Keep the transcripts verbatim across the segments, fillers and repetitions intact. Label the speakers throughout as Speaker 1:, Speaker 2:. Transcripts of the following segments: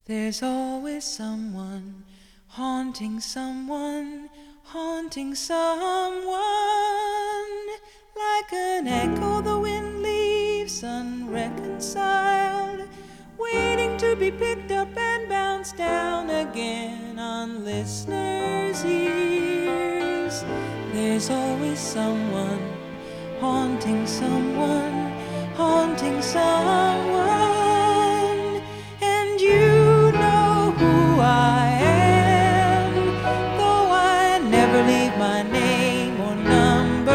Speaker 1: There's always someone haunting someone, haunting someone. Like an echo the wind leaves unreconciled, waiting to be picked up and bounced down again on listeners' ears. There's always someone haunting someone, haunting someone. And you know who I am, though I never leave my name or number.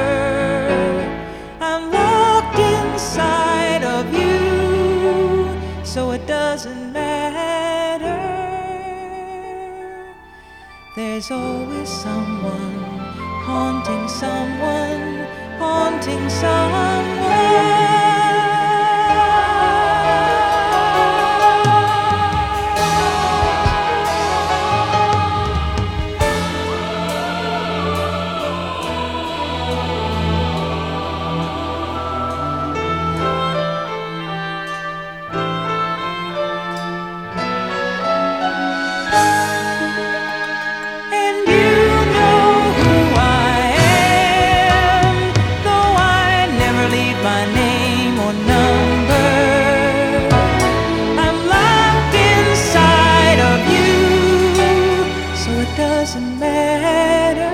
Speaker 1: I'm locked inside of you, so it doesn't matter. There's always someone haunting someone, haunting someone. My name or number, I'm locked inside of you, so it doesn't matter.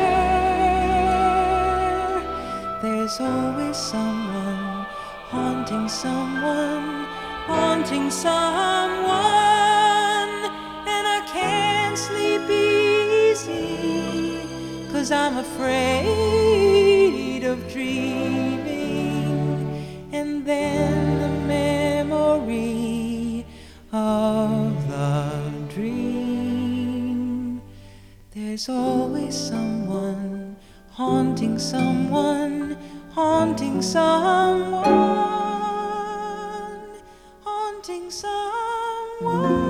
Speaker 1: There's always someone haunting someone, haunting someone. And I can't sleep easy, 'cause I'm afraid of dreaming. And then the memory of the dream. There's always someone haunting someone, haunting someone, haunting someone.